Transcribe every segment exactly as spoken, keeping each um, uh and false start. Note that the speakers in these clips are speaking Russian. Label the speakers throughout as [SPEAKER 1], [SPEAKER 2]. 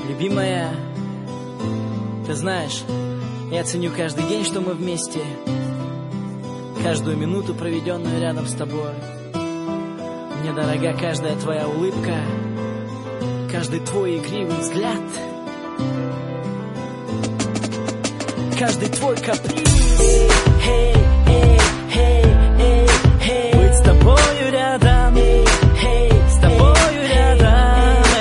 [SPEAKER 1] Любимая, ты знаешь, я ценю каждый день, что мы вместе, каждую минуту, проведенную рядом с тобой. Мне дорога каждая твоя улыбка, каждый твой игривый взгляд, каждый твой каприз. Hey, hey, hey, hey, hey. Быть с тобою рядом, hey, hey, с тобою рядом.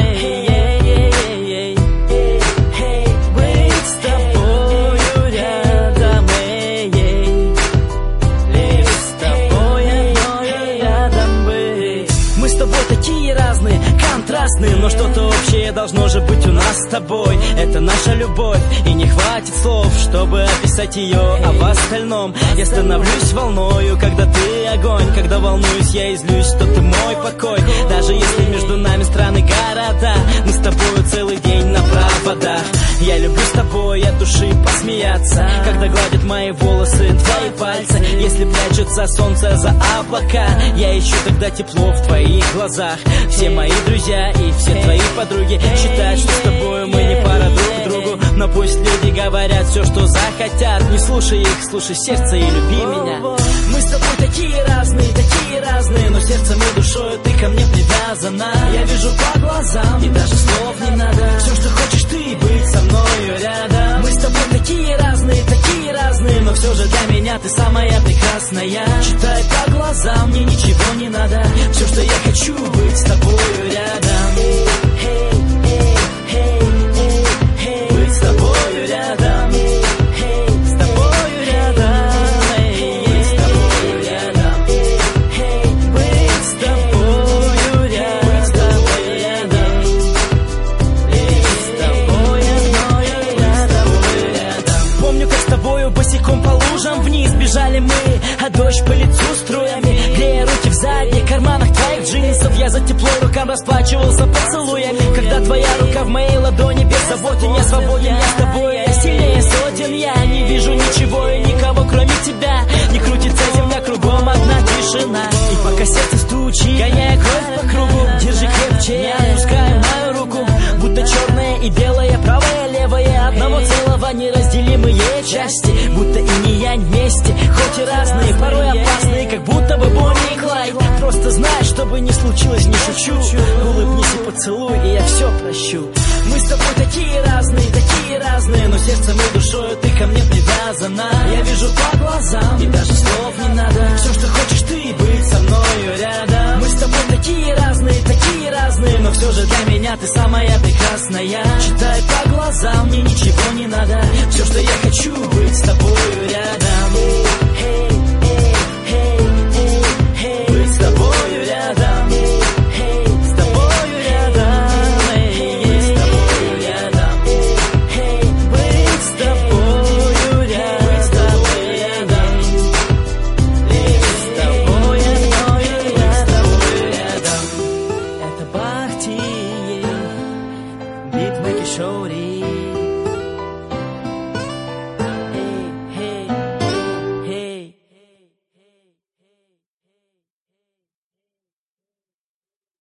[SPEAKER 1] Но что-то общее должно же быть у нас с тобой. Это наша любовь, и не хватит слов, чтобы описать ее. А в остальном я становлюсь волною, когда ты огонь. Когда волнуюсь я и злюсь, что ты мой покой. Даже если между нами страны, города, мы с тобой целый день на проводах. Я люблю с тобой от души посмеяться, когда гладят мои волосы твои пальцы. Если прячется солнце за облака, я ищу тогда тепло в твоих глазах. Все мои друзья и все твои подруги считают, что с тобой мы не пара друг другу. Но пусть люди говорят все, что захотят, не слушай их, слушай сердце и люби меня. Мы с тобой такие разные, такие разные, но сердцем и душой ты ко мне привязана. Я вижу по глазам, и даже слов не надо. Все, что хочешь ты, быть со мною рядом. Мы с тобой такие разные, такие разные, но все же для меня ты самая прекрасная. Читай по глазам, мне ничего не надо. Все, что я хочу, быть с тобою рядом. Hey, hey, hey, hey, hey. Быть с тобою рядом. Hey, с тобою рядом. Hey, быть с тобою рядом. Hey, быть с тобою рядом. Быть с тобою рядом. Быть с тобою рядом. Помню, как с тобою босиком по лужам вниз бежали мы, а дождь по лицу струями, грея руки в задних карманах твоих джинсов. Я за тепло рукам расплачивался поцелуями. Когда твоя рука в моей ладони, беззаботен я, свободен я с тобой. Я сильнее сотен, я не вижу ничего и никого, кроме тебя. Не крутится земля, кругом одна тишина. И пока сердце стучит, гоняя кровь по кругу, держи крепче, я отпускаю мою руку. Будто черное и белое, правое, левое, одного целого неразделимые части. Будто и не янь вместе, хоть и разные, порой опасные, как будто бы Бонни и Клайд. Просто знай, что бы ни случилось, не шучу. Улыбнись и поцелуй, и я все прощу. Мы с тобой такие разные, такие разные, но сердцем и душой ты ко мне привязана. Я вижу по глазам, и даже слов не надо. Все, что хочешь ты, быть со мною рядом. Мы с тобой такие разные, такие разные, но все же для меня ты самая прекрасная. Читай по глазам, мне ничего не надо. Все, что я хочу, быть с тобою рядом.